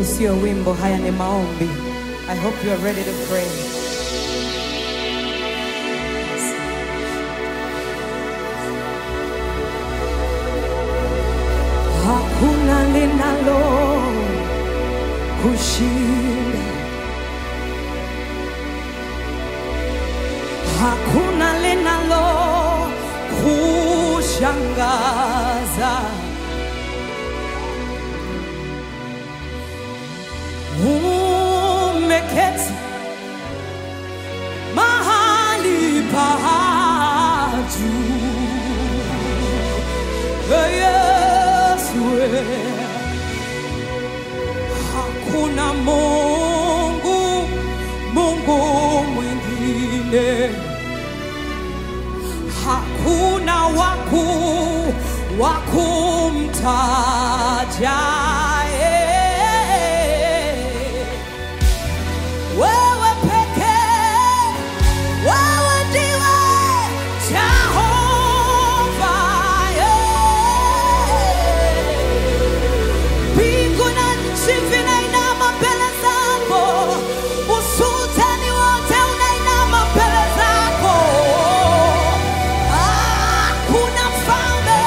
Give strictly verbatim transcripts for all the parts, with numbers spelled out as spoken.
sio wimbo, haya ni maombi. I hope you are ready to pray. Hakuna linalo kushinda, hakuna linalo kushangaza. Umeketi mahali pa juu, Yesu, hakuna Mungu, Mungu mwingine, hakuna waku wakumtaja. Wewe pekee, wewe ndiwe Jehova. Mbingu na nchi vinainama mbele zako, usultani wote unainama mbele zako. Hakuna mfalme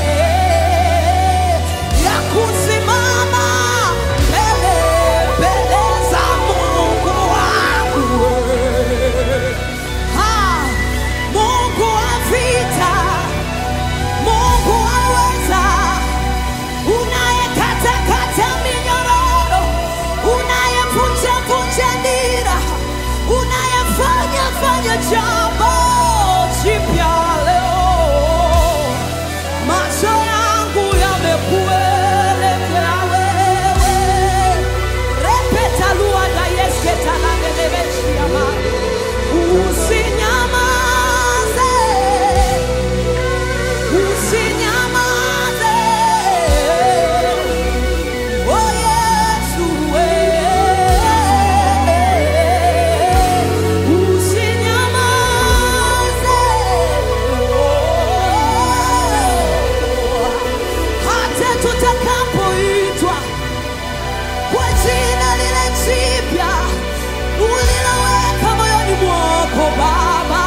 ya kusimama mbele mbele za Mungu wangu. Ha, Mungu wa vita, Mungu aweza, unayekatakata minyororo, unayevunjavunja nira, unayefanya fanya jambo jipya leo. Macho yangu yamekuelekea wewe. Repeta lua da yeske talandeleveshia ma. Usinyamaze, usinyamaze. Oh Yesu, usinyamaze. Hata tutakapoitwa kwa jina lile jipya uliloweka moyoni mwako Baba.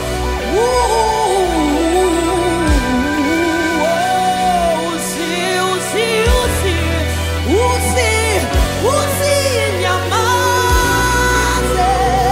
Usi, usi, usi, usi, usinyamaze.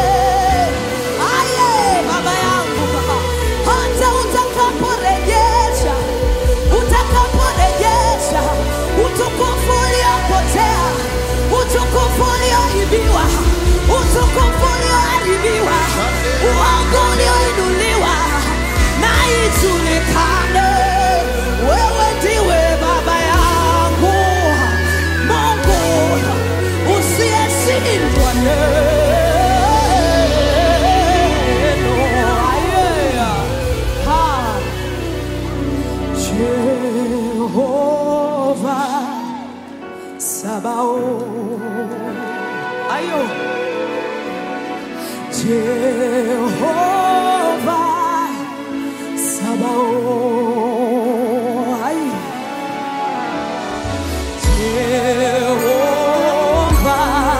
Aye, Baba yangu, hata utakaporejesha, utakaporejesha utukufu uliopotea, utukufu ulioibiwa, utukufu ulioharibiwa, uongo ulioinuliwa, na ijulikane wewe ndiwe Baba yangu, Mungu usiyeshindwa neno. Aye, ha, Jehova Sabaoth. Ayo, Jehova Sabaoth. Ay, Jehova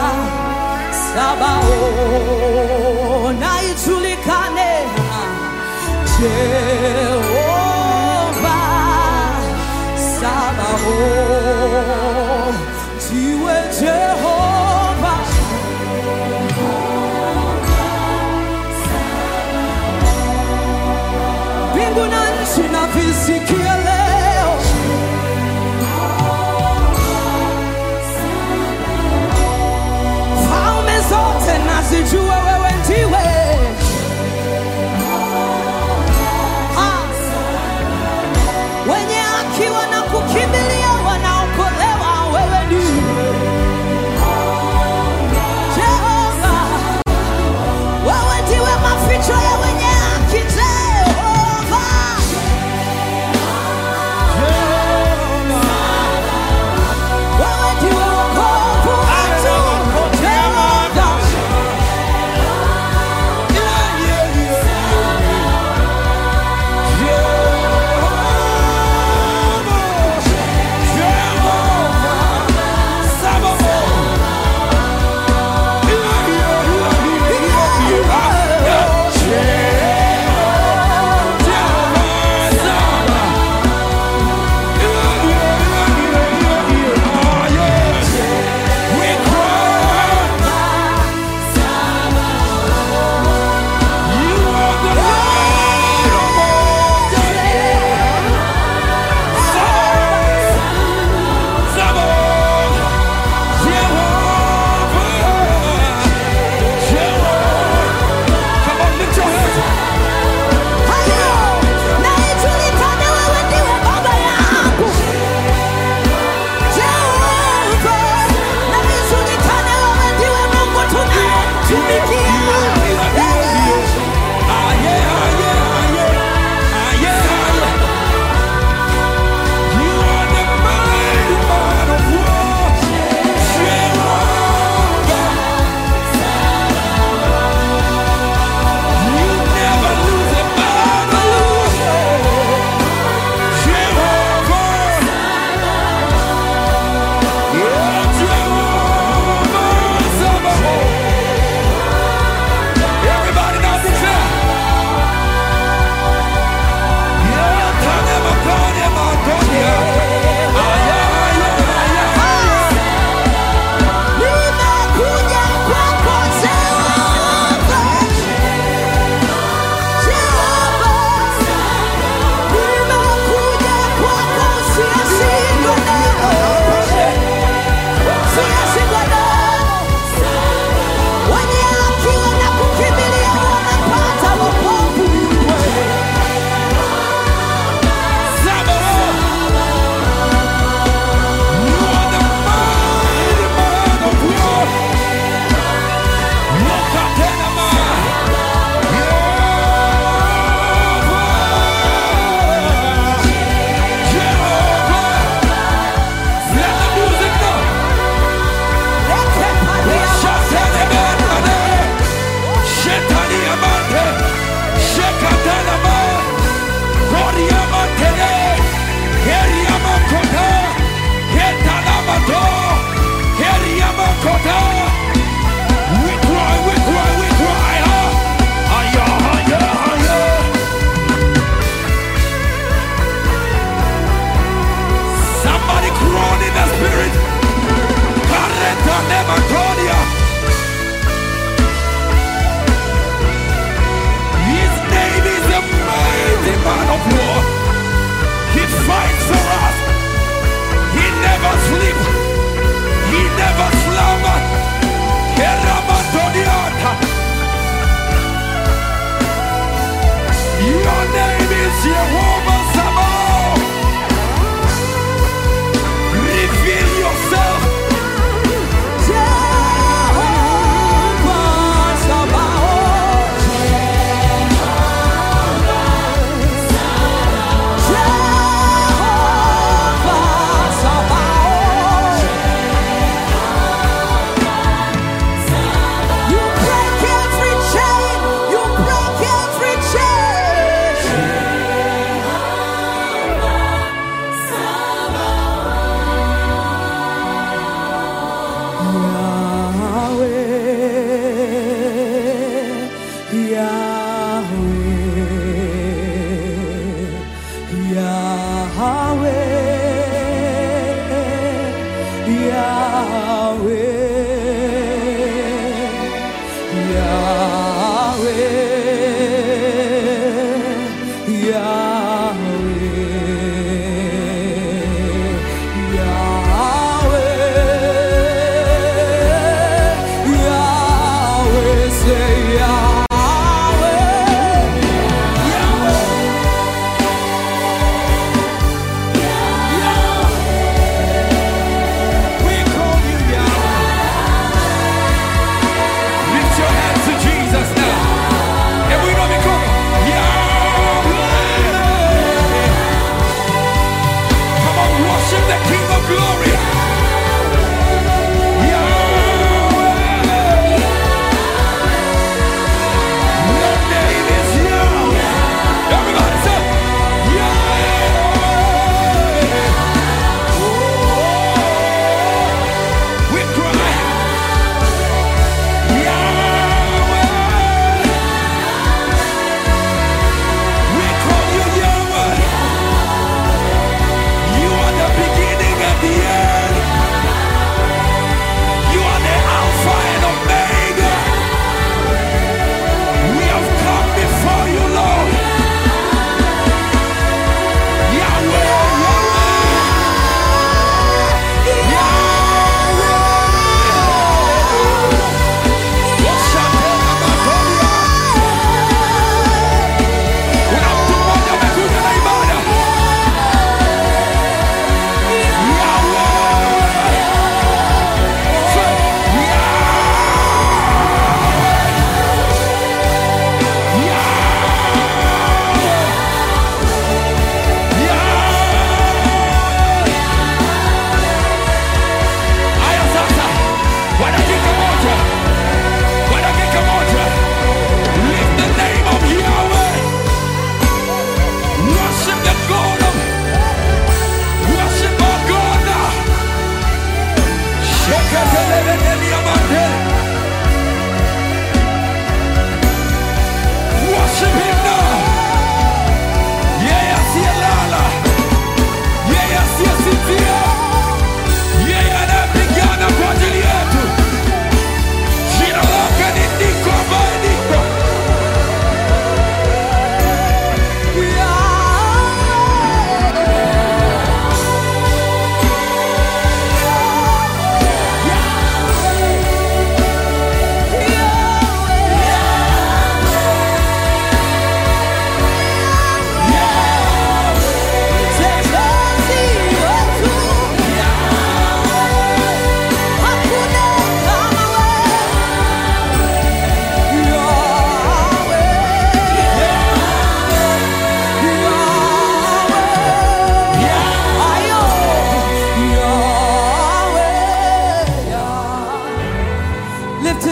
Sabaoth. Na ijulikane Jehova Sabaoth. Ndiwe Jehova mbingu na nchi na visikia leo. Falme zote nazijua wewe ndiwe. Ha, wenye haki wanakukimbilia, wana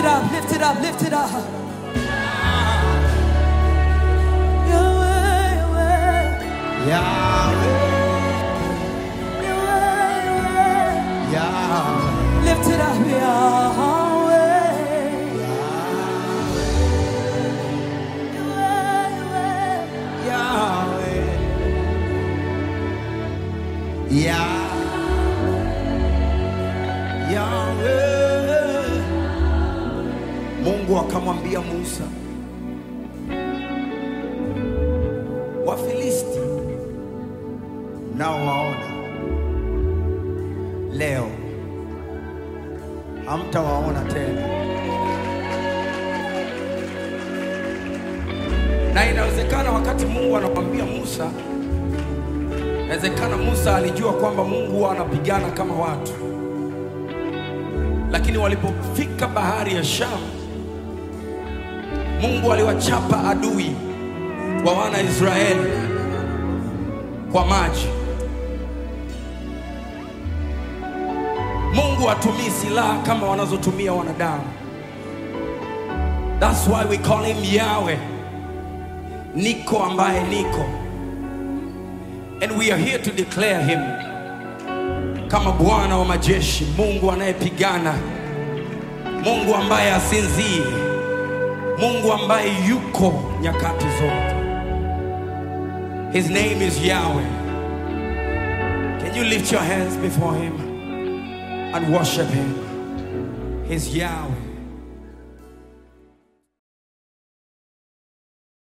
it up, lift it up, lift it up. Yahweh, Yahweh. Yahweh. Yahweh, Yahweh. Lift it up, Yahweh. Yahweh. Yahweh. Yahweh. Yahweh. Mungu akamwambia Musa, Wafilisti nao waona leo, hamtawaona tena. Na inawezekana wakati Mungu anamwambia Musa, inawezekana Musa alijua kwamba Mungu anapigana kama watu, lakini walipofika bahari ya Shamu, Mungu aliwachapa adui wa wana Israeli kwa maji. Mungu hatumii silaha kama wanazotumia wanadamu. That's why we call him Yahweh, niko ambaye niko. And we are here to declare him kama Bwana wa majeshi, Mungu anayepigana, Mungu ambaye asinzii, Mungu ambaye yuko nyakati zote. His name is Yahweh. Can you lift your hands before him and worship him? He's Yahweh.